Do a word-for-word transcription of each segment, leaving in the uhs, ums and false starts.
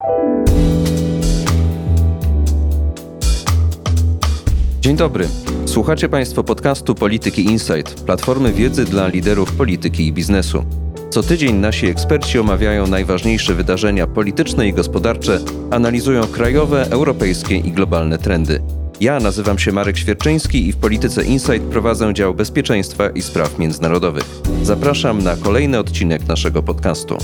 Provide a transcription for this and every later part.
Dzień dobry. Słuchacie Państwo podcastu Polityki Insight, platformy wiedzy dla liderów polityki i biznesu. Co tydzień nasi eksperci omawiają najważniejsze wydarzenia polityczne i gospodarcze, analizują krajowe, europejskie i globalne trendy. Ja nazywam się Marek Świerczyński i w Polityce Insight prowadzę dział bezpieczeństwa i spraw międzynarodowych. Zapraszam na kolejny odcinek naszego podcastu.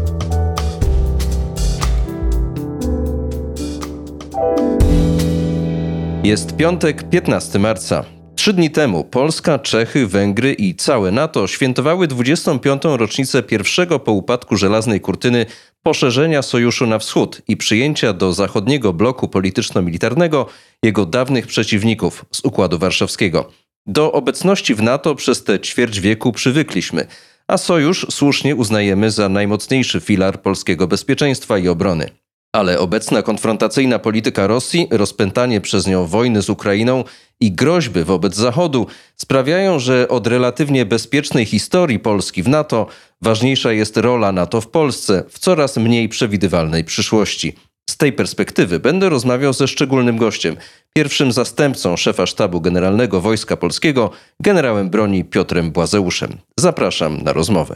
Jest piątek, piętnastego marca. Trzy dni temu Polska, Czechy, Węgry i całe NATO świętowały dwudziestą piątą rocznicę pierwszego po upadku żelaznej kurtyny poszerzenia sojuszu na wschód i przyjęcia do zachodniego bloku polityczno-militarnego jego dawnych przeciwników z Układu Warszawskiego. Do obecności w NATO przez te ćwierć wieku przywykliśmy, a sojusz słusznie uznajemy za najmocniejszy filar polskiego bezpieczeństwa i obrony. Ale obecna konfrontacyjna polityka Rosji, rozpętanie przez nią wojny z Ukrainą i groźby wobec Zachodu sprawiają, że od relatywnie bezpiecznej historii Polski w NATO ważniejsza jest rola NATO w Polsce w coraz mniej przewidywalnej przyszłości. Z tej perspektywy będę rozmawiał ze szczególnym gościem, pierwszym zastępcą szefa Sztabu Generalnego Wojska Polskiego, generałem broni Piotrem Błazeuszem. Zapraszam na rozmowę.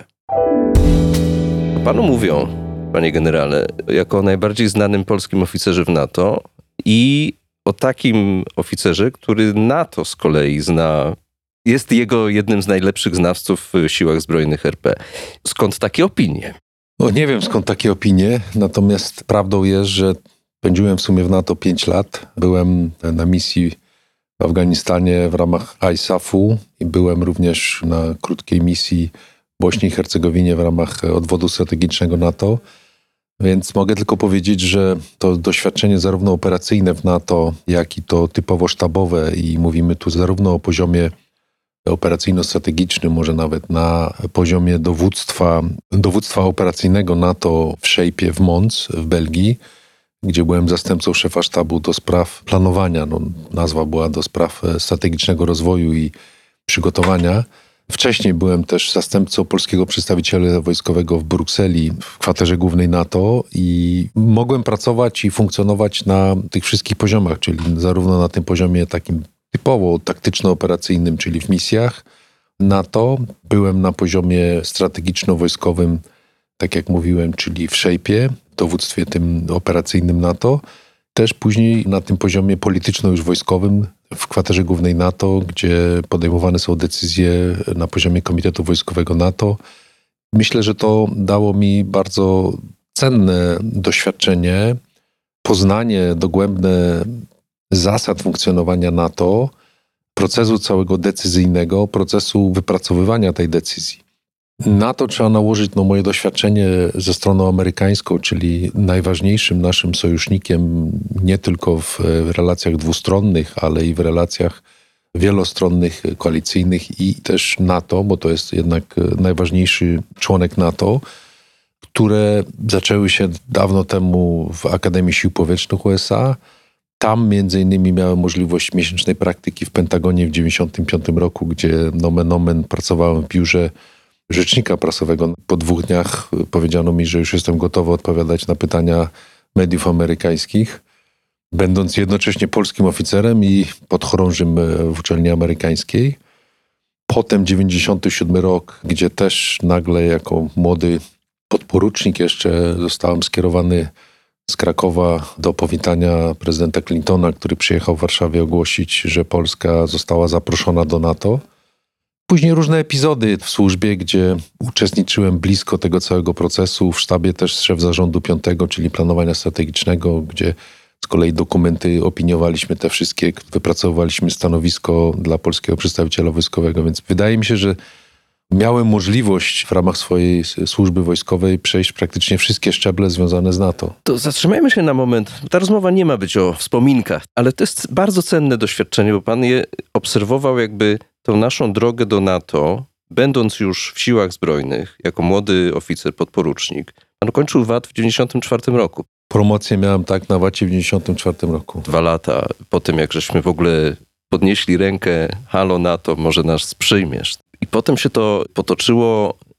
Panu mówią, panie generale, jako o najbardziej znanym polskim oficerze w NATO i o takim oficerze, który NATO z kolei zna, jest jego jednym z najlepszych znawców w siłach zbrojnych R P. Skąd takie opinie? No, nie wiem skąd takie opinie, natomiast prawdą jest, że spędziłem w sumie w NATO pięć lat. Byłem na misji w Afganistanie w ramach I S A F-u i byłem również na krótkiej misji w Bośni i Hercegowinie w ramach odwodu strategicznego NATO. Więc mogę tylko powiedzieć, że to doświadczenie zarówno operacyjne w NATO, jak i to typowo sztabowe i mówimy tu zarówno o poziomie operacyjno-strategicznym, może nawet na poziomie dowództwa, dowództwa operacyjnego NATO w Szejpie w Mons w Belgii, gdzie byłem zastępcą szefa sztabu do spraw planowania. No, nazwa była do spraw strategicznego rozwoju i przygotowania. Wcześniej byłem też zastępcą polskiego przedstawiciela wojskowego w Brukseli w kwaterze głównej NATO i mogłem pracować i funkcjonować na tych wszystkich poziomach, czyli zarówno na tym poziomie takim typowo taktyczno-operacyjnym, czyli w misjach NATO. Byłem na poziomie strategiczno-wojskowym, tak jak mówiłem, czyli w Szejpie, w dowództwie tym operacyjnym NATO. Też później na tym poziomie polityczno już wojskowym w kwaterze głównej NATO, gdzie podejmowane są decyzje na poziomie Komitetu Wojskowego NATO. Myślę, że to dało mi bardzo cenne doświadczenie, poznanie dogłębne zasad funkcjonowania NATO, procesu całego decyzyjnego, procesu wypracowywania tej decyzji. Na to trzeba nałożyć no, moje doświadczenie ze stroną amerykańską, czyli najważniejszym naszym sojusznikiem nie tylko w relacjach dwustronnych, ale i w relacjach wielostronnych, koalicyjnych i też NATO, bo to jest jednak najważniejszy członek NATO, które zaczęły się dawno temu w Akademii Sił Powietrznych U S A. Tam między innymi miałem możliwość miesięcznej praktyki w Pentagonie w dziewięćdziesiątym piątym roku, gdzie nomen omen pracowałem w biurze rzecznika prasowego. Po dwóch dniach powiedziano mi, że już jestem gotowy odpowiadać na pytania mediów amerykańskich, będąc jednocześnie polskim oficerem i podchorążym w uczelni amerykańskiej. Potem dziewięćdziesiąty siódmy rok, gdzie też nagle jako młody podporucznik jeszcze zostałem skierowany z Krakowa do powitania prezydenta Clintona, który przyjechał w Warszawie ogłosić, że Polska została zaproszona do NATO. Później różne epizody w służbie, gdzie uczestniczyłem blisko tego całego procesu. W sztabie też szef zarządu piątego, czyli planowania strategicznego, gdzie z kolei dokumenty opiniowaliśmy te wszystkie, wypracowywaliśmy stanowisko dla polskiego przedstawiciela wojskowego. Więc wydaje mi się, że miałem możliwość w ramach swojej służby wojskowej przejść praktycznie wszystkie szczeble związane z NATO. To zatrzymajmy się na moment. Ta rozmowa nie ma być o wspominkach, ale to jest bardzo cenne doświadczenie, bo pan je obserwował jakby tą naszą drogę do NATO, będąc już w siłach zbrojnych, jako młody oficer, podporucznik. Pan kończył W A T w dziewięćdziesiątym czwartym roku. Promocję miałem tak na W A T w dziewięćdziesiątym czwartym roku. Dwa lata po tym, jak żeśmy w ogóle podnieśli rękę, halo NATO, może nas przyjmiesz. I potem się to potoczyło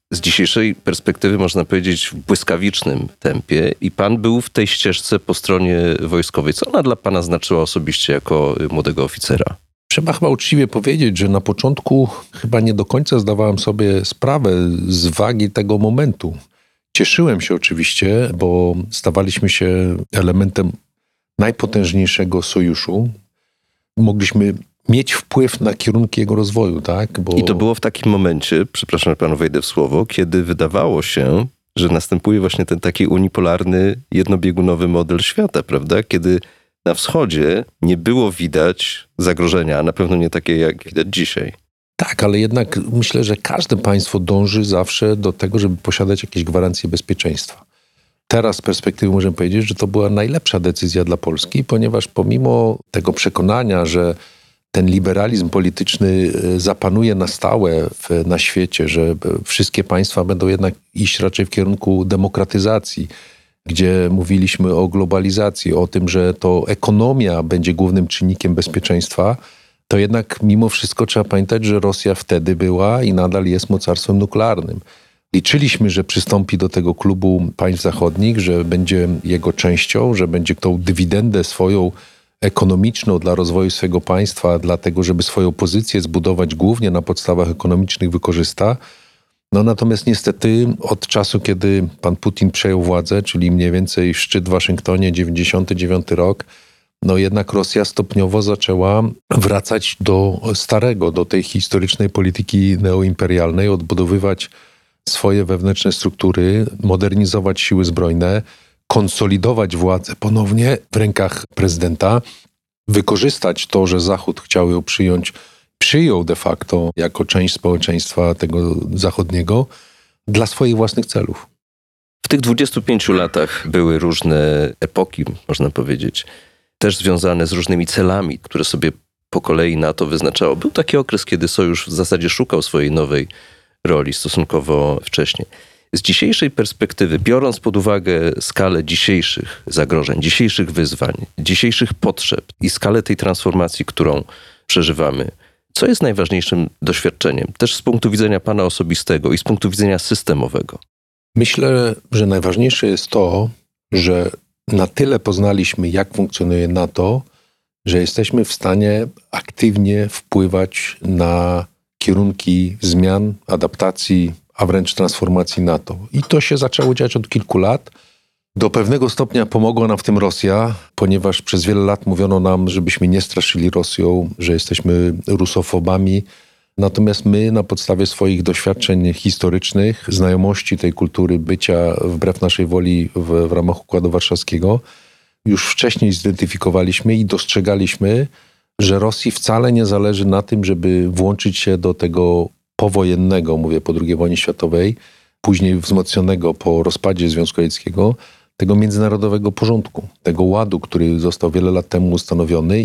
z dzisiejszej perspektywy można powiedzieć w błyskawicznym tempie i pan był w tej ścieżce po stronie wojskowej. Co ona dla pana znaczyła osobiście jako młodego oficera? Trzeba chyba uczciwie powiedzieć, że na początku chyba nie do końca zdawałem sobie sprawę z wagi tego momentu. Cieszyłem się oczywiście, bo stawaliśmy się elementem najpotężniejszego sojuszu. Mogliśmy mieć wpływ na kierunki jego rozwoju, tak? Bo... I to było w takim momencie, przepraszam, że panu wejdę w słowo, kiedy wydawało się, że następuje właśnie ten taki unipolarny, jednobiegunowy model świata, prawda? Kiedy na wschodzie nie było widać zagrożenia, a na pewno nie takie, jak widać dzisiaj. Tak, ale jednak myślę, że każde państwo dąży zawsze do tego, żeby posiadać jakieś gwarancje bezpieczeństwa. Teraz z perspektywy możemy powiedzieć, że to była najlepsza decyzja dla Polski, ponieważ pomimo tego przekonania, że ten liberalizm polityczny zapanuje na stałe w, na świecie, że wszystkie państwa będą jednak iść raczej w kierunku demokratyzacji, gdzie mówiliśmy o globalizacji, o tym, że to ekonomia będzie głównym czynnikiem bezpieczeństwa, to jednak mimo wszystko trzeba pamiętać, że Rosja wtedy była i nadal jest mocarstwem nuklearnym. Liczyliśmy, że przystąpi do tego klubu państw zachodnich, że będzie jego częścią, że będzie tą dywidendę swoją ekonomiczną dla rozwoju swojego państwa, dlatego żeby swoją pozycję zbudować głównie na podstawach ekonomicznych wykorzysta. No natomiast niestety od czasu, kiedy pan Putin przejął władzę, czyli mniej więcej szczyt w Waszyngtonie, dziewięćdziesiąty dziewiąty rok, no jednak Rosja stopniowo zaczęła wracać do starego, do tej historycznej polityki neoimperialnej, odbudowywać swoje wewnętrzne struktury, modernizować siły zbrojne, konsolidować władzę ponownie w rękach prezydenta, wykorzystać to, że Zachód chciał ją przyjąć, przyjął de facto jako część społeczeństwa tego zachodniego dla swoich własnych celów. W tych dwudziestu pięciu latach były różne epoki, można powiedzieć, też związane z różnymi celami, które sobie po kolei NATO wyznaczało. Był taki okres, kiedy Sojusz w zasadzie szukał swojej nowej roli stosunkowo wcześnie. Z dzisiejszej perspektywy, biorąc pod uwagę skalę dzisiejszych zagrożeń, dzisiejszych wyzwań, dzisiejszych potrzeb i skalę tej transformacji, którą przeżywamy, co jest najważniejszym doświadczeniem, też z punktu widzenia pana osobistego i z punktu widzenia systemowego? Myślę, że najważniejsze jest to, że na tyle poznaliśmy, jak funkcjonuje NATO, że jesteśmy w stanie aktywnie wpływać na kierunki zmian, adaptacji, a wręcz transformacji NATO. I to się zaczęło dziać od kilku lat. Do pewnego stopnia pomogła nam w tym Rosja, ponieważ przez wiele lat mówiono nam, żebyśmy nie straszyli Rosją, że jesteśmy rusofobami. Natomiast my na podstawie swoich doświadczeń historycznych, znajomości tej kultury bycia wbrew naszej woli w, w ramach Układu Warszawskiego, już wcześniej zidentyfikowaliśmy i dostrzegaliśmy, że Rosji wcale nie zależy na tym, żeby włączyć się do tego powojennego, mówię po drugiej wojnie światowej, później wzmocnionego po rozpadzie Związku Radzieckiego, tego międzynarodowego porządku, tego ładu, który został wiele lat temu ustanowiony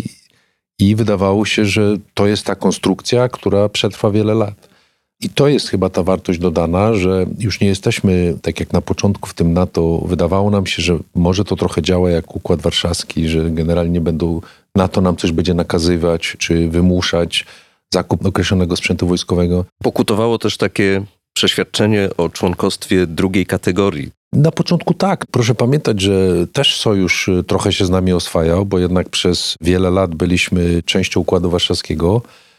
i wydawało się, że to jest ta konstrukcja, która przetrwa wiele lat. I to jest chyba ta wartość dodana, że już nie jesteśmy, tak jak na początku w tym NATO, wydawało nam się, że może to trochę działa jak Układ Warszawski, że generalnie będą NATO nam coś będzie nakazywać, czy wymuszać zakup określonego sprzętu wojskowego. Pokutowało też takie przeświadczenie o członkostwie drugiej kategorii. Na początku tak. Proszę pamiętać, że też Sojusz trochę się z nami oswajał, bo jednak przez wiele lat byliśmy częścią Układu Warszawskiego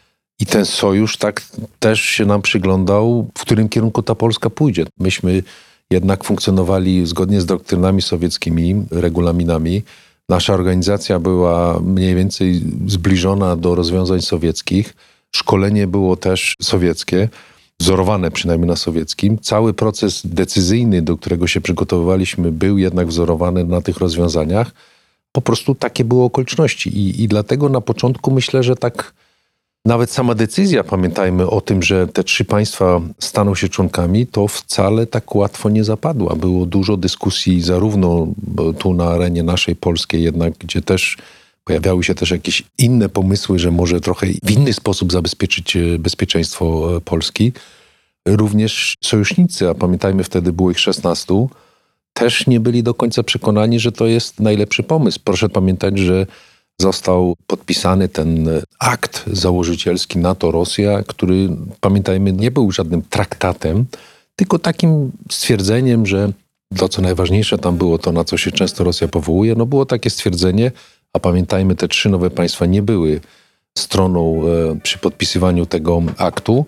i ten Sojusz tak też się nam przyglądał, w którym kierunku ta Polska pójdzie. Myśmy jednak funkcjonowali zgodnie z doktrynami sowieckimi, regulaminami. Nasza organizacja była mniej więcej zbliżona do rozwiązań sowieckich. Szkolenie było też sowieckie, wzorowane przynajmniej na sowieckim. Cały proces decyzyjny, do którego się przygotowywaliśmy, był jednak wzorowany na tych rozwiązaniach. Po prostu takie były okoliczności i, i dlatego na początku myślę, że tak nawet sama decyzja, pamiętajmy o tym, że te trzy państwa staną się członkami, to wcale tak łatwo nie zapadła. Było dużo dyskusji zarówno tu na arenie naszej polskiej jednak, gdzie też pojawiały się też jakieś inne pomysły, że może trochę w inny sposób zabezpieczyć bezpieczeństwo Polski. Również sojusznicy, a pamiętajmy wtedy było ich szesnastu, też nie byli do końca przekonani, że to jest najlepszy pomysł. Proszę pamiętać, że został podpisany ten akt założycielski NATO-Rosja, który, pamiętajmy, nie był żadnym traktatem, tylko takim stwierdzeniem, że to, co najważniejsze tam było, to na co się często Rosja powołuje, no było takie stwierdzenie, a pamiętajmy, te trzy nowe państwa nie były stroną e, przy podpisywaniu tego aktu,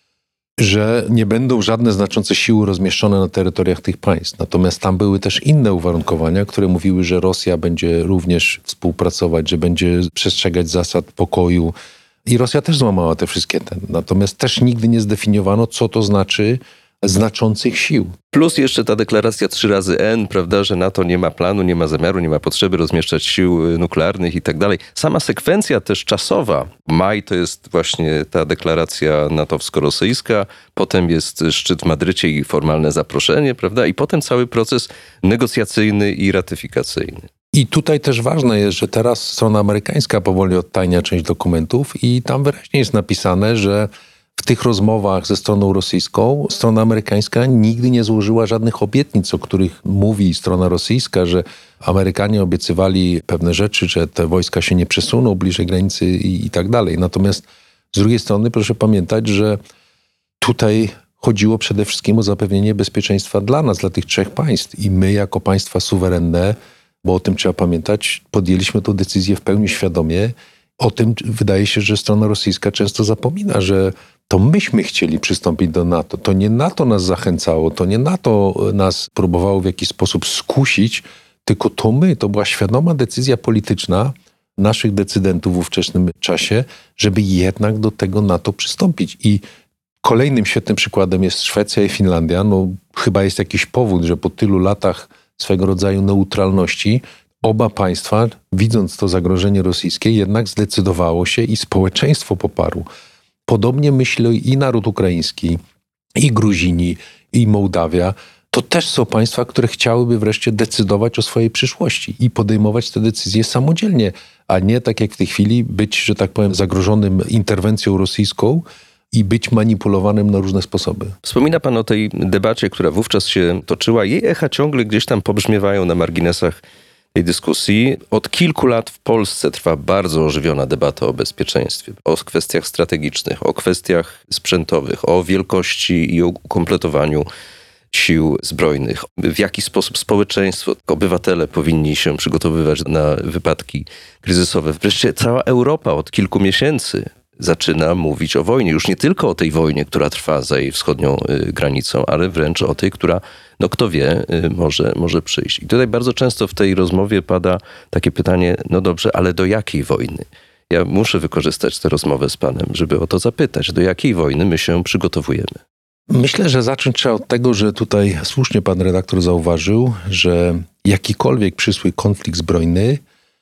że nie będą żadne znaczące siły rozmieszczone na terytoriach tych państw. Natomiast tam były też inne uwarunkowania, które mówiły, że Rosja będzie również współpracować, że będzie przestrzegać zasad pokoju. I Rosja też złamała te wszystkie ten. Natomiast też nigdy nie zdefiniowano, co to znaczy znaczących sił. Plus jeszcze ta deklaracja trzy razy N, prawda, że NATO nie ma planu, nie ma zamiaru, nie ma potrzeby rozmieszczać sił nuklearnych i tak dalej. Sama sekwencja też czasowa. Maj to jest właśnie ta deklaracja natowsko-rosyjska, potem jest szczyt w Madrycie i formalne zaproszenie, prawda, i potem cały proces negocjacyjny i ratyfikacyjny. I tutaj też ważne jest, że teraz strona amerykańska powoli odtajnia część dokumentów i tam wyraźnie jest napisane, że w tych rozmowach ze stroną rosyjską strona amerykańska nigdy nie złożyła żadnych obietnic, o których mówi strona rosyjska, że Amerykanie obiecywali pewne rzeczy, że te wojska się nie przesuną bliżej granicy i, i tak dalej. Natomiast z drugiej strony proszę pamiętać, że tutaj chodziło przede wszystkim o zapewnienie bezpieczeństwa dla nas, dla tych trzech państw. I my jako państwa suwerenne, bo o tym trzeba pamiętać, podjęliśmy tę decyzję w pełni świadomie. O tym wydaje się, że strona rosyjska często zapomina, że to myśmy chcieli przystąpić do NATO. To nie NATO nas zachęcało, to nie NATO nas próbowało w jakiś sposób skusić, tylko to my. To była świadoma decyzja polityczna naszych decydentów w ówczesnym czasie, żeby jednak do tego NATO przystąpić. I kolejnym świetnym przykładem jest Szwecja i Finlandia. No, chyba jest jakiś powód, że po tylu latach swego rodzaju neutralności oba państwa, widząc to zagrożenie rosyjskie, jednak zdecydowało się i społeczeństwo poparło. Podobnie myśli i naród ukraiński, i Gruzini, i Mołdawia. To też są państwa, które chciałyby wreszcie decydować o swojej przyszłości i podejmować te decyzje samodzielnie, a nie tak jak w tej chwili być, że tak powiem, zagrożonym interwencją rosyjską i być manipulowanym na różne sposoby. Wspomina pan o tej debacie, która wówczas się toczyła. Jej echa ciągle gdzieś tam pobrzmiewają na marginesach tej dyskusji. Od kilku lat w Polsce trwa bardzo ożywiona debata o bezpieczeństwie, o kwestiach strategicznych, o kwestiach sprzętowych, o wielkości i o ukompletowaniu sił zbrojnych. W jaki sposób społeczeństwo, obywatele powinni się przygotowywać na wypadki kryzysowe. Wreszcie cała Europa od kilku miesięcy zaczyna mówić o wojnie. Już nie tylko o tej wojnie, która trwa za jej wschodnią y, granicą, ale wręcz o tej, która, no kto wie, y, może, może przyjść. I tutaj bardzo często w tej rozmowie pada takie pytanie, no dobrze, ale do jakiej wojny? Ja muszę wykorzystać tę rozmowę z panem, żeby o to zapytać, do jakiej wojny my się przygotowujemy. Myślę, że zacząć trzeba od tego, że tutaj słusznie pan redaktor zauważył, że jakikolwiek przyszły konflikt zbrojny,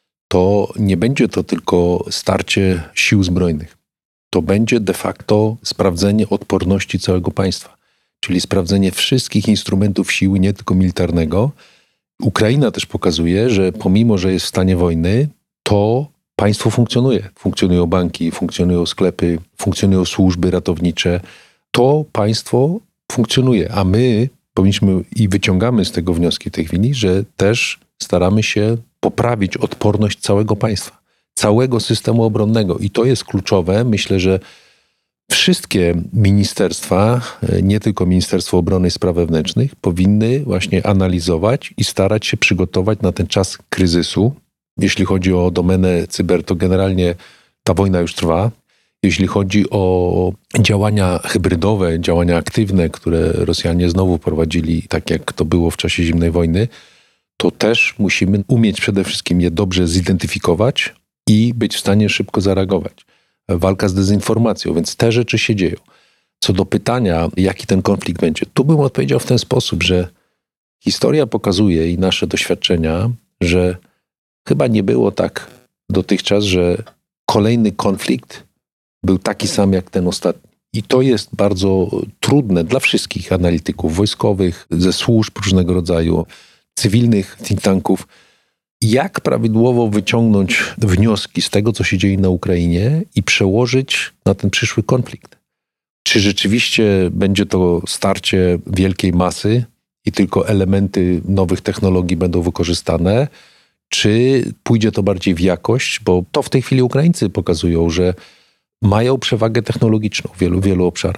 to nie będzie to tylko starcie sił zbrojnych. To będzie de facto sprawdzenie odporności całego państwa, czyli sprawdzenie wszystkich instrumentów siły, nie tylko militarnego. Ukraina też pokazuje, że pomimo, że jest w stanie wojny, to państwo funkcjonuje. Funkcjonują banki, funkcjonują sklepy, funkcjonują służby ratownicze. To państwo funkcjonuje, a my powinniśmy i wyciągamy z tego wnioski w tej chwili, że też staramy się poprawić odporność całego państwa, całego systemu obronnego. I to jest kluczowe. Myślę, że wszystkie ministerstwa, nie tylko Ministerstwo Obrony i Spraw Wewnętrznych, powinny właśnie analizować i starać się przygotować na ten czas kryzysu. Jeśli chodzi o domenę cyber, to generalnie ta wojna już trwa. Jeśli chodzi o działania hybrydowe, działania aktywne, które Rosjanie znowu prowadzili, tak jak to było w czasie zimnej wojny, to też musimy umieć przede wszystkim je dobrze zidentyfikować i być w stanie szybko zareagować. Walka z dezinformacją, więc te rzeczy się dzieją. Co do pytania, jaki ten konflikt będzie, tu bym odpowiedział w ten sposób, że historia pokazuje i nasze doświadczenia, że chyba nie było tak dotychczas, że kolejny konflikt był taki sam jak ten ostatni. I to jest bardzo trudne dla wszystkich analityków wojskowych, ze służb różnego rodzaju, cywilnych think tanków, jak prawidłowo wyciągnąć wnioski z tego, co się dzieje na Ukrainie i przełożyć na ten przyszły konflikt. Czy rzeczywiście będzie to starcie wielkiej masy i tylko elementy nowych technologii będą wykorzystane, czy pójdzie to bardziej w jakość, bo to w tej chwili Ukraińcy pokazują, że mają przewagę technologiczną w wielu, wielu obszarach.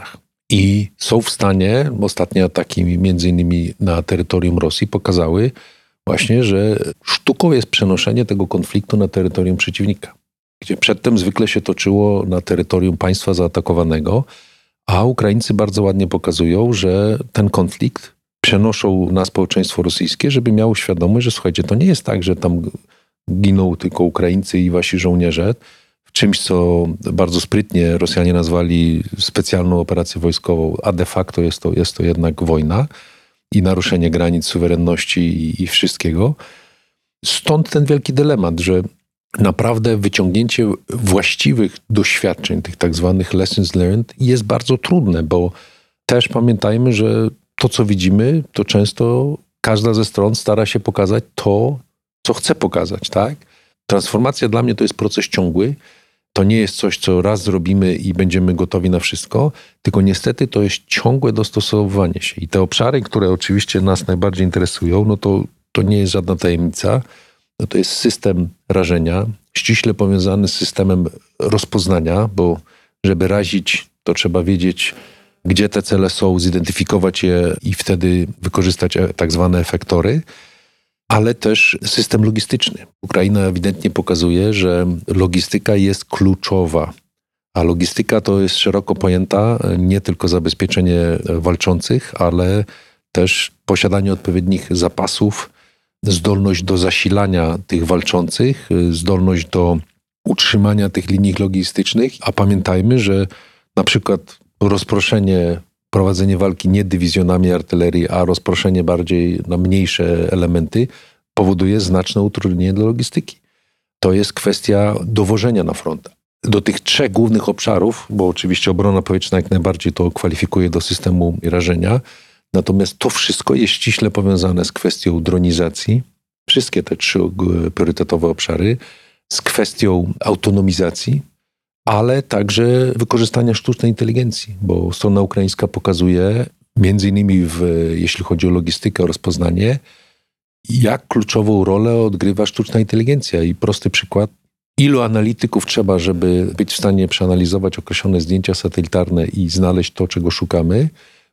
i są w stanie, ostatnie ataki między innymi na terytorium Rosji pokazały właśnie, że sztuką jest przenoszenie tego konfliktu na terytorium przeciwnika, gdzie przedtem zwykle się toczyło na terytorium państwa zaatakowanego, a Ukraińcy bardzo ładnie pokazują, że ten konflikt przenoszą na społeczeństwo rosyjskie, żeby miało świadomość, że słuchajcie, to nie jest tak, że tam giną tylko Ukraińcy i wasi żołnierze, w czymś, co bardzo sprytnie Rosjanie nazwali specjalną operację wojskową, a de facto jest to, jest to jednak wojna i naruszenie granic, suwerenności i, i wszystkiego. Stąd ten wielki dylemat, że naprawdę wyciągnięcie właściwych doświadczeń, tych tak zwanych lessons learned jest bardzo trudne, bo też pamiętajmy, że to, co widzimy, to często każda ze stron stara się pokazać to, co chce pokazać, tak? Transformacja dla mnie to jest proces ciągły. To nie jest coś, co raz zrobimy i będziemy gotowi na wszystko, tylko niestety to jest ciągłe dostosowywanie się. I te obszary, które oczywiście nas najbardziej interesują, no to, to nie jest żadna tajemnica. No to jest system rażenia, ściśle powiązany z systemem rozpoznania, bo żeby razić, to trzeba wiedzieć, gdzie te cele są, zidentyfikować je i wtedy wykorzystać tak zwane efektory, ale też system logistyczny. Ukraina ewidentnie pokazuje, że logistyka jest kluczowa, a logistyka to jest szeroko pojęta nie tylko zabezpieczenie walczących, ale też posiadanie odpowiednich zapasów, zdolność do zasilania tych walczących, zdolność do utrzymania tych linii logistycznych, a pamiętajmy, że na przykład rozproszenie, prowadzenie walki nie dywizjonami artylerii, a rozproszenie bardziej na mniejsze elementy powoduje znaczne utrudnienie dla logistyki. To jest kwestia dowożenia na front. Do tych trzech głównych obszarów, bo oczywiście obrona powietrzna jak najbardziej to kwalifikuje do systemu rażenia, natomiast to wszystko jest ściśle powiązane z kwestią dronizacji, wszystkie te trzy priorytetowe obszary, z kwestią autonomizacji, ale także wykorzystania sztucznej inteligencji, bo strona ukraińska pokazuje, między innymi w, jeśli chodzi o logistykę, o rozpoznanie, jak kluczową rolę odgrywa sztuczna inteligencja. I prosty przykład, ilu analityków trzeba, żeby być w stanie przeanalizować określone zdjęcia satelitarne i znaleźć to, czego szukamy,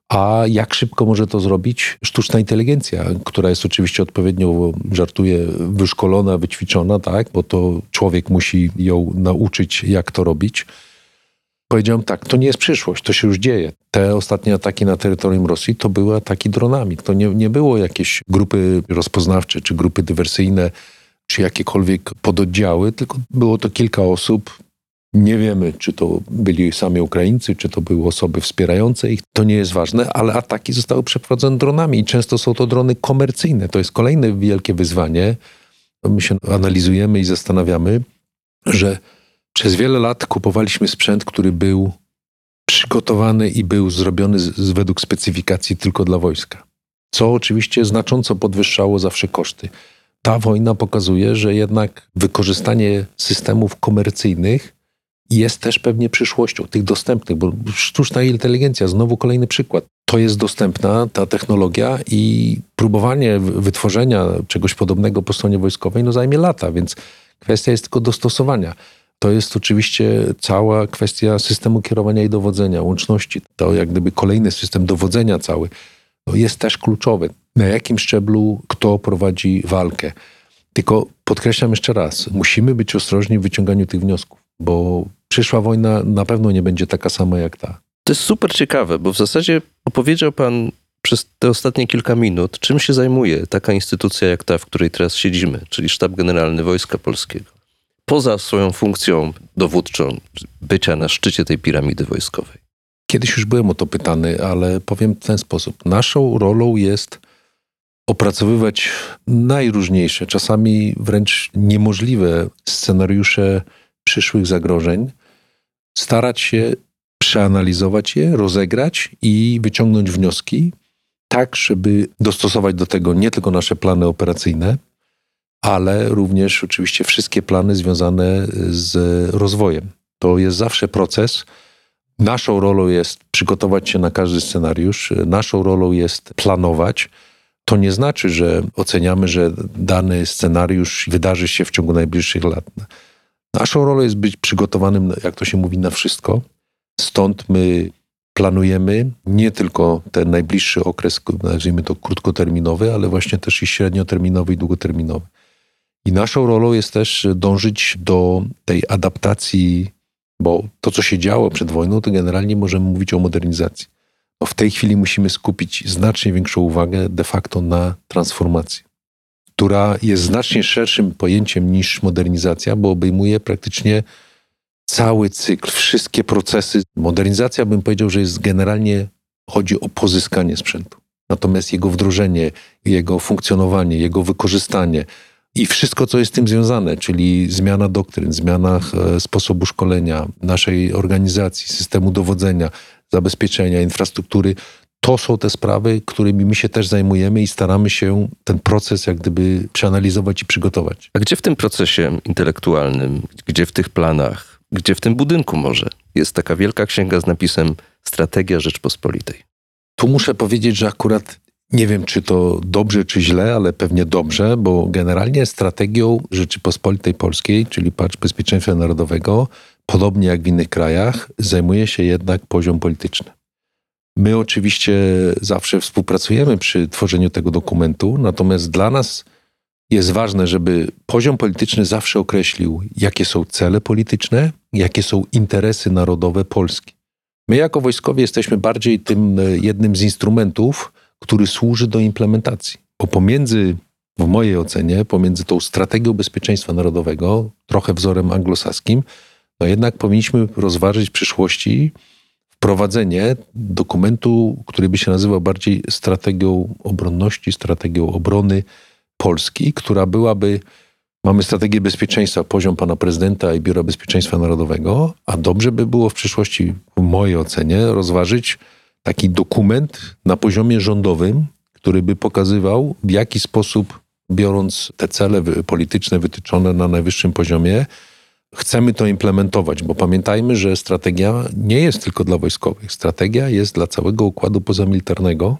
a jak szybko może to zrobić sztuczna inteligencja, która jest oczywiście odpowiednio, żartuję, wyszkolona, wyćwiczona, tak, bo to człowiek musi ją nauczyć, jak to robić. Powiedziałem tak, to nie jest przyszłość, to się już dzieje. Te ostatnie ataki na terytorium Rosji to były ataki dronami. To nie, nie było jakieś grupy rozpoznawcze, czy grupy dywersyjne, czy jakiekolwiek pododdziały, tylko było to kilka osób. Nie wiemy, czy to byli sami Ukraińcy, czy to były osoby wspierające ich. To nie jest ważne, ale ataki zostały przeprowadzone dronami i często są to drony komercyjne. To jest kolejne wielkie wyzwanie. My się analizujemy i zastanawiamy, że przez wiele lat kupowaliśmy sprzęt, który był przygotowany i był zrobiony z, z, według specyfikacji tylko dla wojska. Co oczywiście znacząco podwyższało zawsze koszty. Ta wojna pokazuje, że jednak wykorzystanie systemów komercyjnych jest też pewnie przyszłością tych dostępnych, bo sztuczna inteligencja, znowu kolejny przykład. To jest dostępna, ta technologia i próbowanie wytworzenia czegoś podobnego po stronie wojskowej no zajmie lata, więc kwestia jest tylko dostosowania. To jest oczywiście cała kwestia systemu kierowania i dowodzenia, łączności. To jak gdyby kolejny system dowodzenia cały jest też kluczowy. Na jakim szczeblu kto prowadzi walkę. Tylko podkreślam jeszcze raz, musimy być ostrożni w wyciąganiu tych wniosków, bo przyszła wojna na pewno nie będzie taka sama jak ta. To jest super ciekawe, bo w zasadzie opowiedział pan przez te ostatnie kilka minut, czym się zajmuje taka instytucja jak ta, w której teraz siedzimy, czyli Sztab Generalny Wojska Polskiego. Poza swoją funkcją dowódczą, bycia na szczycie tej piramidy wojskowej. Kiedyś już byłem o to pytany, ale powiem w ten sposób. Naszą rolą jest opracowywać najróżniejsze, czasami wręcz niemożliwe scenariusze przyszłych zagrożeń, starać się przeanalizować je, rozegrać i wyciągnąć wnioski, tak żeby dostosować do tego nie tylko nasze plany operacyjne, ale również oczywiście wszystkie plany związane z rozwojem. To jest zawsze proces. Naszą rolą jest przygotować się na każdy scenariusz, naszą rolą jest planować. To nie znaczy, że oceniamy, że dany scenariusz wydarzy się w ciągu najbliższych lat. Naszą rolą jest być przygotowanym, jak to się mówi, na wszystko. Stąd my planujemy nie tylko ten najbliższy okres, nazwijmy to krótkoterminowy, ale właśnie też i średnioterminowy i długoterminowy. I naszą rolą jest też dążyć do tej adaptacji, bo to, co się działo przed wojną, to generalnie możemy mówić o modernizacji. Bo w tej chwili musimy skupić znacznie większą uwagę de facto na transformacji, która jest znacznie szerszym pojęciem niż modernizacja, bo obejmuje praktycznie cały cykl, wszystkie procesy. Modernizacja, bym powiedział, że jest generalnie, chodzi o pozyskanie sprzętu. Natomiast jego wdrożenie, jego funkcjonowanie, jego wykorzystanie i wszystko, co jest z tym związane, czyli zmiana doktryn, zmiana sposobu szkolenia, naszej organizacji, systemu dowodzenia, zabezpieczenia, infrastruktury, to są te sprawy, którymi my się też zajmujemy i staramy się ten proces jak gdyby przeanalizować i przygotować. A gdzie w tym procesie intelektualnym, gdzie w tych planach, gdzie w tym budynku może jest taka wielka księga z napisem Strategia Rzeczpospolitej? Tu muszę powiedzieć, że akurat nie wiem, czy to dobrze, czy źle, ale pewnie dobrze, bo generalnie strategią Rzeczypospolitej Polskiej, czyli Patrz Bezpieczeństwa Narodowego, podobnie jak w innych krajach, zajmuje się jednak poziom polityczny. My oczywiście zawsze współpracujemy przy tworzeniu tego dokumentu, natomiast dla nas jest ważne, żeby poziom polityczny zawsze określił, jakie są cele polityczne, jakie są interesy narodowe Polski. My jako wojskowi jesteśmy bardziej tym jednym z instrumentów, który służy do implementacji. Bo pomiędzy, w mojej ocenie, pomiędzy tą strategią bezpieczeństwa narodowego, trochę wzorem anglosaskim, no jednak powinniśmy rozważyć w przyszłości wprowadzenie dokumentu, który by się nazywał bardziej strategią obronności, strategią obrony Polski, która byłaby, mamy strategię bezpieczeństwa, poziom pana prezydenta i Biura Bezpieczeństwa Narodowego, a dobrze by było w przyszłości, w mojej ocenie, rozważyć taki dokument na poziomie rządowym, który by pokazywał, w jaki sposób, biorąc te cele polityczne wytyczone na najwyższym poziomie, chcemy to implementować, bo pamiętajmy, że strategia nie jest tylko dla wojskowych. Strategia jest dla całego układu pozamilitarnego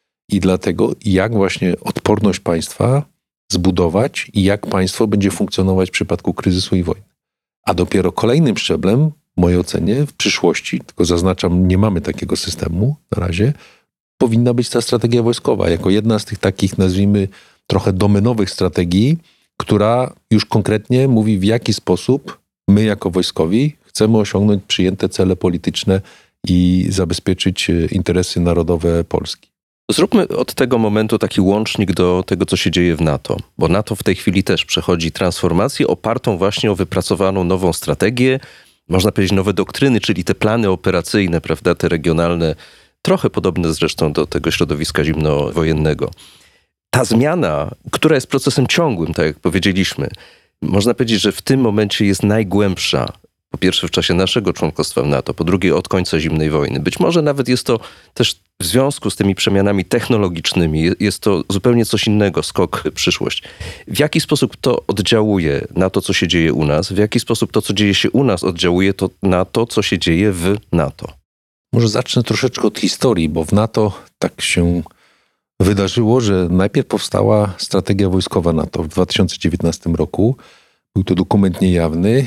i dlatego, jak właśnie odporność państwa zbudować i jak państwo będzie funkcjonować w przypadku kryzysu i wojny. A dopiero kolejnym szczeblem, w mojej ocenie, w przyszłości, tylko zaznaczam, nie mamy takiego systemu na razie, powinna być ta strategia wojskowa, jako jedna z tych takich, nazwijmy, trochę domenowych strategii, która już konkretnie mówi, w jaki sposób my jako wojskowi chcemy osiągnąć przyjęte cele polityczne i zabezpieczyć interesy narodowe Polski. Zróbmy od tego momentu taki łącznik do tego, co się dzieje w NATO, bo NATO w tej chwili też przechodzi transformację opartą właśnie o wypracowaną nową strategię, można powiedzieć nowe doktryny, czyli te plany operacyjne, prawda, te regionalne, trochę podobne zresztą do tego środowiska zimnowojennego. Ta zmiana, która jest procesem ciągłym, tak jak powiedzieliśmy, można powiedzieć, że w tym momencie jest najgłębsza. Po pierwsze w czasie naszego członkostwa w NATO, po drugie od końca zimnej wojny. Być może nawet jest to też w związku z tymi przemianami technologicznymi, jest to zupełnie coś innego, skok w przyszłość. W jaki sposób to oddziałuje na to, co się dzieje u nas? W jaki sposób to, co dzieje się u nas, oddziałuje to na to, co się dzieje w NATO? Może zacznę troszeczkę od historii, bo w NATO tak się wydarzyło, że najpierw powstała strategia wojskowa NATO w dwa tysiące dziewiętnastym roku. Był to dokument niejawny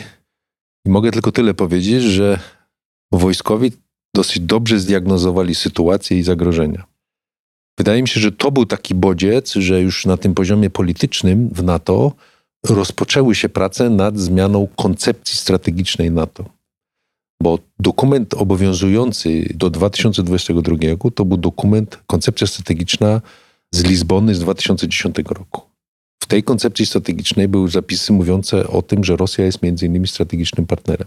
i mogę tylko tyle powiedzieć, że wojskowi dosyć dobrze zdiagnozowali sytuację i zagrożenia. Wydaje mi się, że to był taki bodziec, że już na tym poziomie politycznym w NATO rozpoczęły się prace nad zmianą koncepcji strategicznej NATO. Bo dokument obowiązujący do dwa tysiące dwudziestego drugiego to był dokument, koncepcja strategiczna z Lizbony z dwa tysiące dziesiątego roku. W tej koncepcji strategicznej były zapisy mówiące o tym, że Rosja jest między innymi strategicznym partnerem.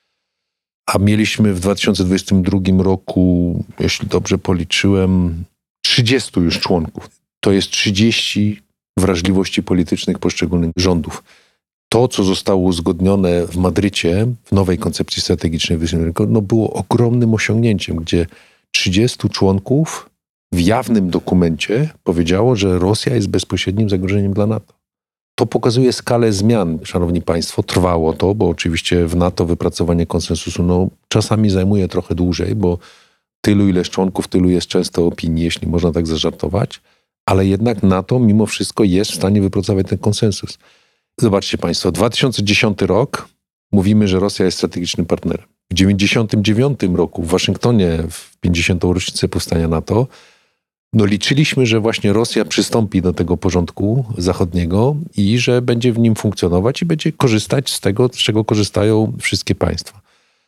A mieliśmy w dwa tysiące dwudziestym drugim roku, jeśli dobrze policzyłem, trzydziestu już członków. To jest trzydzieści wrażliwości politycznych poszczególnych rządów. To, co zostało uzgodnione w Madrycie, w nowej koncepcji strategicznej, no było ogromnym osiągnięciem, gdzie trzydziestu członków w jawnym dokumencie powiedziało, że Rosja jest bezpośrednim zagrożeniem dla NATO. To pokazuje skalę zmian, szanowni państwo. Trwało to, bo oczywiście w NATO wypracowanie konsensusu no, czasami zajmuje trochę dłużej, bo tylu ileś członków, tylu jest często opinii, jeśli można tak zażartować, ale jednak NATO mimo wszystko jest w stanie wypracować ten konsensus. Zobaczcie państwo, dwa tysiące dziesiąty rok, mówimy, że Rosja jest strategicznym partnerem. W dziewięćdziesiątym dziewiątym roku w Waszyngtonie, w pięćdziesiątą rocznicę powstania NATO, no liczyliśmy, że właśnie Rosja przystąpi do tego porządku zachodniego i że będzie w nim funkcjonować i będzie korzystać z tego, z czego korzystają wszystkie państwa.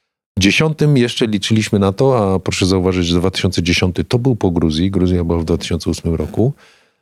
W dziesiątym jeszcze liczyliśmy na to, a proszę zauważyć, że dwa tysiące dziesiąty to był po Gruzji, Gruzja była w dwa tysiące ósmym roku.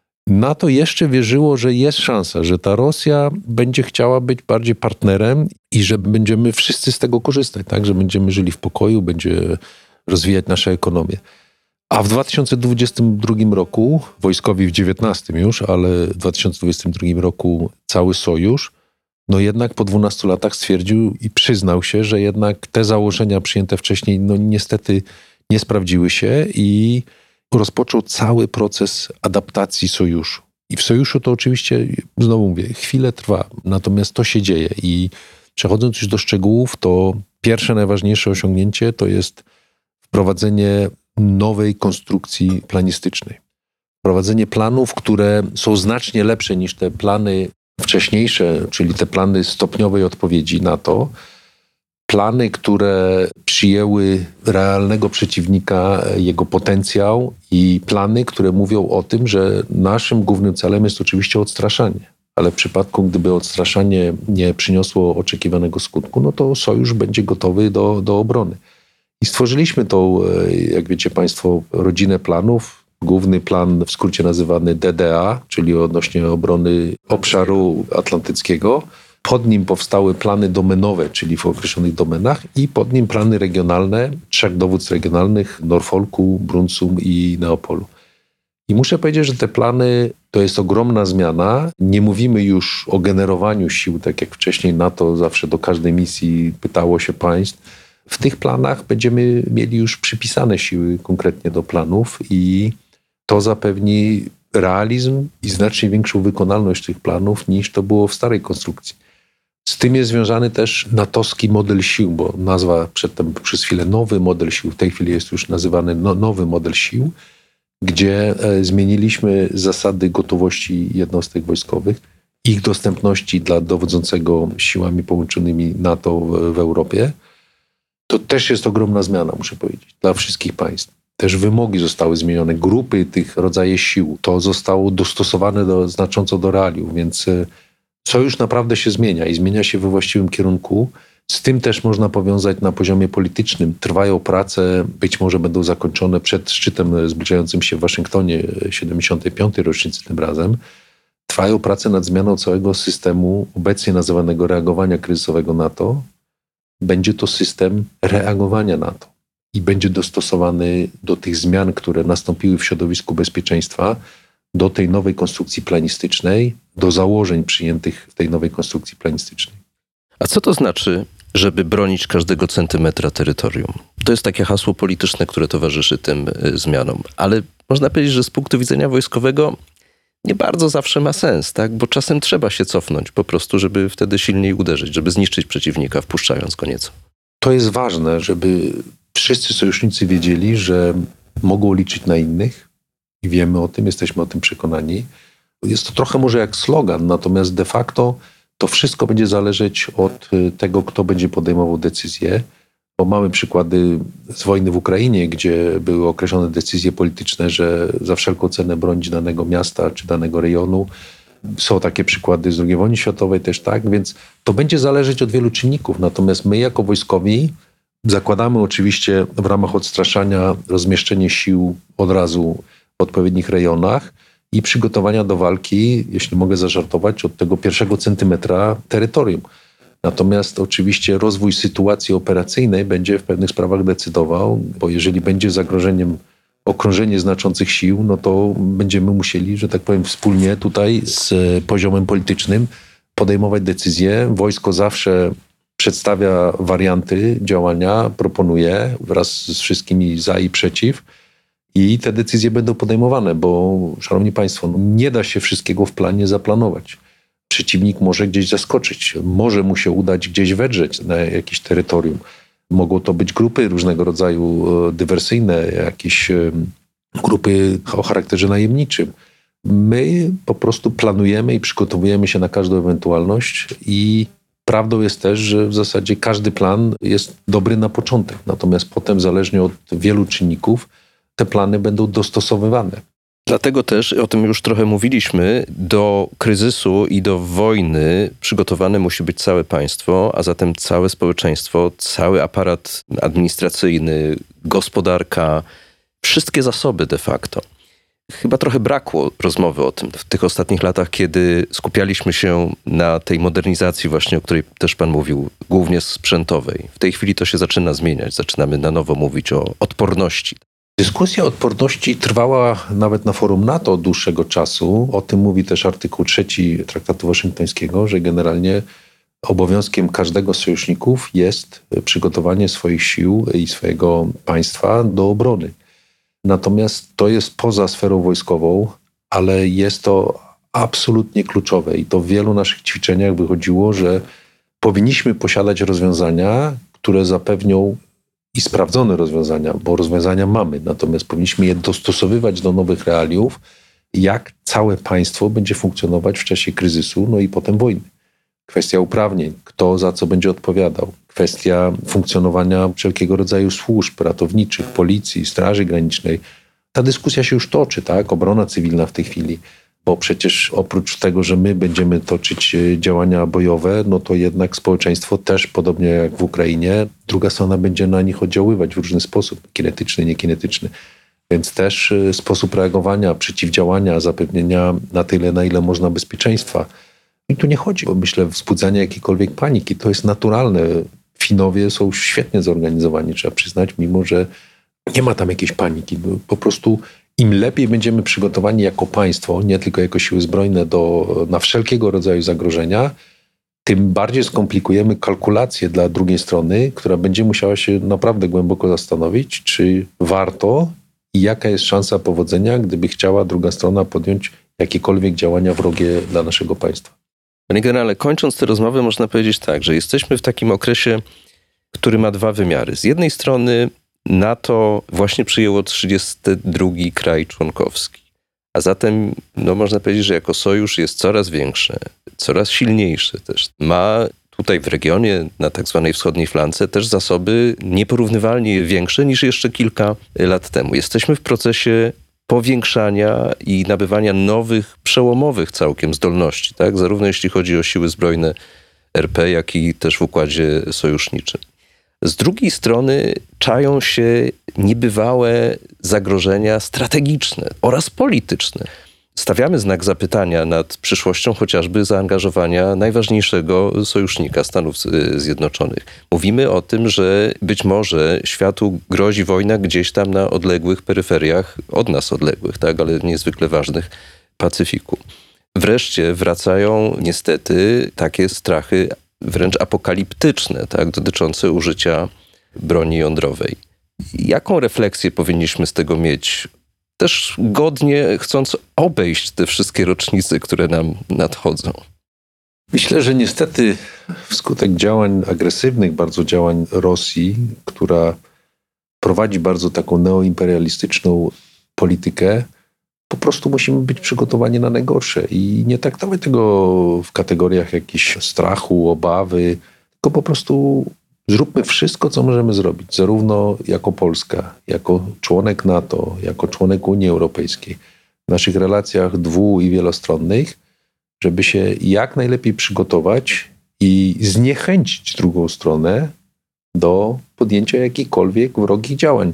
NATO jeszcze wierzyło, że jest szansa, że ta Rosja będzie chciała być bardziej partnerem i że będziemy wszyscy z tego korzystać, tak? Że będziemy żyli w pokoju, będzie rozwijać naszą ekonomię. A w dwa tysiące dwudziestym drugim roku, wojskowi w dziewiętnastym już, ale w dwa tysiące dwudziestym drugim roku cały sojusz, no jednak po dwunastu latach stwierdził i przyznał się, że jednak te założenia przyjęte wcześniej, no niestety nie sprawdziły się i rozpoczął cały proces adaptacji sojuszu. I w sojuszu to oczywiście, znowu mówię, chwilę trwa, natomiast to się dzieje. I przechodząc już do szczegółów, to pierwsze, najważniejsze osiągnięcie to jest wprowadzenie nowej konstrukcji planistycznej. Wprowadzenie planów, które są znacznie lepsze niż te plany wcześniejsze, czyli te plany stopniowej odpowiedzi na to. Plany, które przyjęły realnego przeciwnika, jego potencjał i plany, które mówią o tym, że naszym głównym celem jest oczywiście odstraszanie. Ale w przypadku, gdyby odstraszanie nie przyniosło oczekiwanego skutku, no to sojusz będzie gotowy do, do obrony. I stworzyliśmy tą, jak wiecie Państwo, rodzinę planów. Główny plan w skrócie nazywany D D A, czyli odnośnie obrony obszaru atlantyckiego. Pod nim powstały plany domenowe, czyli w określonych domenach i pod nim plany regionalne, trzech dowództw regionalnych, Norfolku, Brunsum i Neapolu. I muszę powiedzieć, że te plany to jest ogromna zmiana. Nie mówimy już o generowaniu sił, tak jak wcześniej NATO zawsze do każdej misji pytało się państw. W tych planach będziemy mieli już przypisane siły konkretnie do planów i to zapewni realizm i znacznie większą wykonalność tych planów niż to było w starej konstrukcji. Z tym jest związany też natowski model sił, bo nazwa przedtem przez chwilę nowy model sił, w tej chwili jest już nazywany no, nowy model sił, gdzie e, zmieniliśmy zasady gotowości jednostek wojskowych, ich dostępności dla dowodzącego siłami połączonymi NATO w, w Europie. To też jest ogromna zmiana, muszę powiedzieć, dla wszystkich państw. Też wymogi zostały zmienione, grupy tych rodzajów sił, to zostało dostosowane do, znacząco do realiów, więc e, sojusz naprawdę się zmienia i zmienia się we właściwym kierunku. Z tym też można powiązać na poziomie politycznym. Trwają prace, być może będą zakończone przed szczytem zbliżającym się w Waszyngtonie, siedemdziesiątej piątej rocznicy tym razem. Trwają prace nad zmianą całego systemu obecnie nazywanego reagowania kryzysowego NATO. Będzie to system reagowania NATO i będzie dostosowany do tych zmian, które nastąpiły w środowisku bezpieczeństwa, do tej nowej konstrukcji planistycznej, do założeń przyjętych w tej nowej konstrukcji planistycznej. A co to znaczy, żeby bronić każdego centymetra terytorium? To jest takie hasło polityczne, które towarzyszy tym y, zmianom. Ale można powiedzieć, że z punktu widzenia wojskowego nie bardzo zawsze ma sens, tak? Bo czasem trzeba się cofnąć po prostu, żeby wtedy silniej uderzyć, żeby zniszczyć przeciwnika, wpuszczając go nieco. To jest ważne, żeby wszyscy sojusznicy wiedzieli, że mogą liczyć na innych i wiemy o tym, jesteśmy o tym przekonani. Jest to trochę może jak slogan, natomiast de facto to wszystko będzie zależeć od tego, kto będzie podejmował decyzje, bo mamy przykłady z wojny w Ukrainie, gdzie były określone decyzje polityczne, że za wszelką cenę bronić danego miasta czy danego rejonu. Są takie przykłady z drugiej wojny światowej też, tak? Więc to będzie zależeć od wielu czynników. Natomiast my jako wojskowi zakładamy oczywiście w ramach odstraszania rozmieszczenie sił od razu w odpowiednich rejonach i przygotowania do walki, jeśli mogę zażartować, od tego pierwszego centymetra terytorium. Natomiast oczywiście rozwój sytuacji operacyjnej będzie w pewnych sprawach decydował, bo jeżeli będzie zagrożeniem okrążenie znaczących sił, no to będziemy musieli, że tak powiem, wspólnie tutaj z poziomem politycznym podejmować decyzje. Wojsko zawsze przedstawia warianty działania, proponuje wraz z wszystkimi za i przeciw i te decyzje będą podejmowane, bo szanowni państwo, no nie da się wszystkiego w planie zaplanować. Przeciwnik może gdzieś zaskoczyć, może mu się udać gdzieś wedrzeć na jakieś terytorium. Mogą to być grupy różnego rodzaju dywersyjne, jakieś grupy o charakterze najemniczym. My po prostu planujemy i przygotowujemy się na każdą ewentualność i Prawdą jest też, że w zasadzie każdy plan jest dobry na początek, natomiast potem zależnie od wielu czynników te plany będą dostosowywane. Dlatego też, o tym już trochę mówiliśmy, do kryzysu i do wojny przygotowane musi być całe państwo, a zatem całe społeczeństwo, cały aparat administracyjny, gospodarka, wszystkie zasoby de facto. Chyba trochę brakło rozmowy o tym w tych ostatnich latach, kiedy skupialiśmy się na tej modernizacji właśnie, o której też pan mówił, głównie sprzętowej. W tej chwili to się zaczyna zmieniać, zaczynamy na nowo mówić o odporności. Dyskusja o odporności trwała nawet na forum NATO od dłuższego czasu. O tym mówi też artykuł trzeci Traktatu Waszyngtońskiego, że generalnie obowiązkiem każdego z sojuszników jest przygotowanie swoich sił i swojego państwa do obrony. Natomiast to jest poza sferą wojskową, ale jest to absolutnie kluczowe i to w wielu naszych ćwiczeniach wychodziło, że powinniśmy posiadać rozwiązania, które zapewnią i sprawdzone rozwiązania, bo rozwiązania mamy, natomiast powinniśmy je dostosowywać do nowych realiów, jak całe państwo będzie funkcjonować w czasie kryzysu, no i potem wojny. Kwestia uprawnień, kto za co będzie odpowiadał. Kwestia funkcjonowania wszelkiego rodzaju służb ratowniczych, policji, straży granicznej. Ta dyskusja się już toczy, tak? Obrona cywilna w tej chwili, bo przecież oprócz tego, że my będziemy toczyć działania bojowe, no to jednak społeczeństwo też, podobnie jak w Ukrainie, druga strona będzie na nich oddziaływać w różny sposób, kinetyczny, niekinetyczny. Więc też sposób reagowania, przeciwdziałania, zapewnienia na tyle, na ile można bezpieczeństwa. I tu nie chodzi o, myślę, wzbudzanie jakiejkolwiek paniki. To jest naturalne. Finowie są świetnie zorganizowani, trzeba przyznać, mimo że nie ma tam jakiejś paniki. Po prostu im lepiej będziemy przygotowani jako państwo, nie tylko jako siły zbrojne do, na wszelkiego rodzaju zagrożenia, tym bardziej skomplikujemy kalkulację dla drugiej strony, która będzie musiała się naprawdę głęboko zastanowić, czy warto i jaka jest szansa powodzenia, gdyby chciała druga strona podjąć jakiekolwiek działania wrogie dla naszego państwa. Panie generale, kończąc tę rozmowę, można powiedzieć tak, że jesteśmy w takim okresie, który ma dwa wymiary. Z jednej strony NATO właśnie przyjęło trzydziesty drugi kraj członkowski, a zatem no, można powiedzieć, że jako sojusz jest coraz większe, coraz silniejsze też. Ma tutaj w regionie, na tak zwanej wschodniej flance, też zasoby nieporównywalnie większe niż jeszcze kilka lat temu. Jesteśmy w procesie powiększania i nabywania nowych, przełomowych całkiem zdolności, tak? Zarówno jeśli chodzi o siły zbrojne R P, jak i też w układzie sojuszniczym. Z drugiej strony czają się niebywałe zagrożenia strategiczne oraz polityczne. Stawiamy znak zapytania nad przyszłością chociażby zaangażowania najważniejszego sojusznika Stanów Zjednoczonych. Mówimy o tym, że być może światu grozi wojna gdzieś tam na odległych peryferiach, od nas odległych, tak, ale niezwykle ważnych, Pacyfiku. Wreszcie wracają niestety takie strachy wręcz apokaliptyczne, tak, dotyczące użycia broni jądrowej. Jaką refleksję powinniśmy z tego mieć? Też godnie chcąc obejść te wszystkie rocznice, które nam nadchodzą. Myślę, że niestety wskutek działań agresywnych, bardzo działań Rosji, która prowadzi bardzo taką neoimperialistyczną politykę, po prostu musimy być przygotowani na najgorsze i nie traktować tego w kategoriach jakichś strachu, obawy, tylko po prostu zróbmy wszystko, co możemy zrobić, zarówno jako Polska, jako członek NATO, jako członek Unii Europejskiej, w naszych relacjach dwu- i wielostronnych, żeby się jak najlepiej przygotować i zniechęcić drugą stronę do podjęcia jakichkolwiek wrogich działań.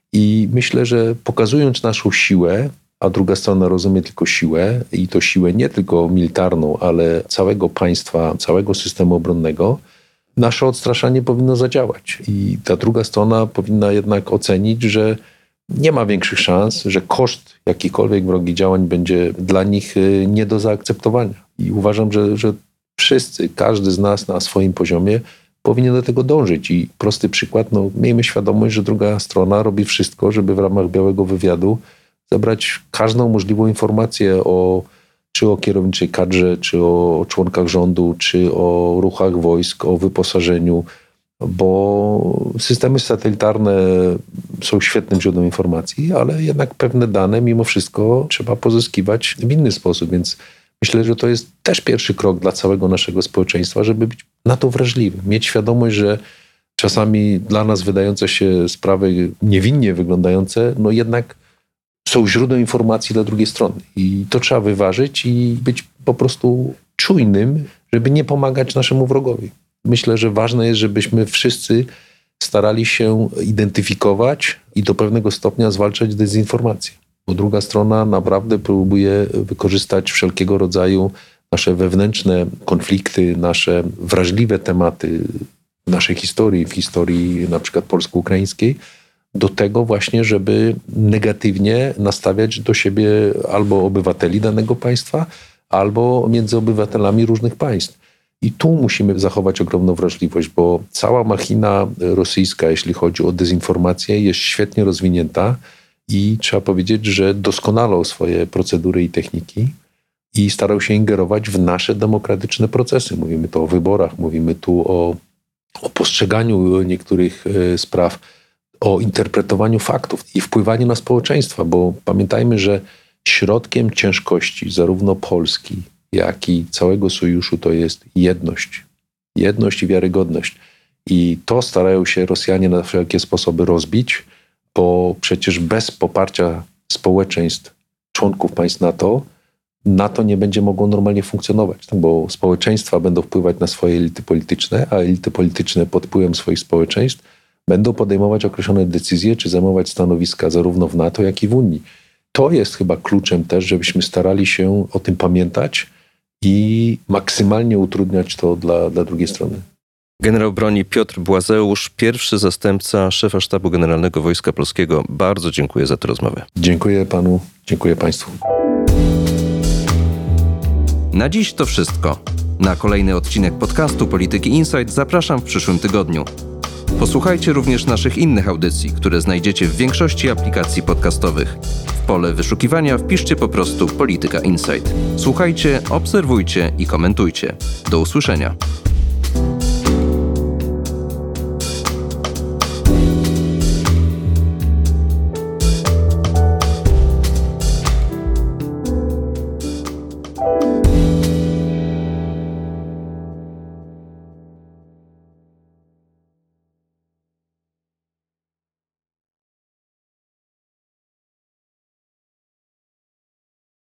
I myślę, że pokazując naszą siłę, a druga strona rozumie tylko siłę, i to siłę nie tylko militarną, ale całego państwa, całego systemu obronnego, nasze odstraszanie powinno zadziałać. I ta druga strona powinna jednak ocenić, że nie ma większych szans, że koszt jakichkolwiek wrogich działań będzie dla nich nie do zaakceptowania. I uważam, że, że wszyscy, każdy z nas na swoim poziomie powinien do tego dążyć. I prosty przykład, no miejmy świadomość, że druga strona robi wszystko, żeby w ramach białego wywiadu zebrać każdą możliwą informację o czy o kierowniczej kadrze, czy o członkach rządu, czy o ruchach wojsk, o wyposażeniu, bo systemy satelitarne są świetnym źródłem informacji, ale jednak pewne dane mimo wszystko trzeba pozyskiwać w inny sposób, więc myślę, że to jest też pierwszy krok dla całego naszego społeczeństwa, żeby być na to wrażliwy. Mieć świadomość, że czasami dla nas wydające się sprawy niewinnie wyglądające, no jednak są źródłem informacji dla drugiej strony. I to trzeba wyważyć i być po prostu czujnym, żeby nie pomagać naszemu wrogowi. Myślę, że ważne jest, żebyśmy wszyscy starali się identyfikować i do pewnego stopnia zwalczać dezinformację. Bo druga strona naprawdę próbuje wykorzystać wszelkiego rodzaju nasze wewnętrzne konflikty, nasze wrażliwe tematy w naszej historii, w historii na przykład polsko-ukraińskiej, do tego właśnie, żeby negatywnie nastawiać do siebie albo obywateli danego państwa, albo między obywatelami różnych państw. I tu musimy zachować ogromną wrażliwość, bo cała machina rosyjska, jeśli chodzi o dezinformację, jest świetnie rozwinięta i trzeba powiedzieć, że doskonalą swoje procedury i techniki i starał się ingerować w nasze demokratyczne procesy. Mówimy tu o wyborach, mówimy tu o, o postrzeganiu niektórych y, spraw, o interpretowaniu faktów i wpływaniu na społeczeństwa, bo pamiętajmy, że środkiem ciężkości zarówno Polski, jak i całego sojuszu to jest jedność. Jedność i wiarygodność. I to starają się Rosjanie na wszelkie sposoby rozbić, bo przecież bez poparcia społeczeństw, członków państw NATO, NATO nie będzie mogło normalnie funkcjonować, bo społeczeństwa będą wpływać na swoje elity polityczne, a elity polityczne pod wpływem swoich społeczeństw będą podejmować określone decyzje, czy zajmować stanowiska zarówno w NATO, jak i w Unii. To jest chyba kluczem też, żebyśmy starali się o tym pamiętać i maksymalnie utrudniać to dla, dla drugiej strony. Generał broni Piotr Błazeusz, pierwszy zastępca szefa Sztabu Generalnego Wojska Polskiego. Bardzo dziękuję za tę rozmowę. Dziękuję panu, dziękuję państwu. Na dziś to wszystko. Na kolejny odcinek podcastu Polityki Insight zapraszam w przyszłym tygodniu. Posłuchajcie również naszych innych audycji, które znajdziecie w większości aplikacji podcastowych. W pole wyszukiwania wpiszcie po prostu Polityka Insight. Słuchajcie, obserwujcie i komentujcie. Do usłyszenia.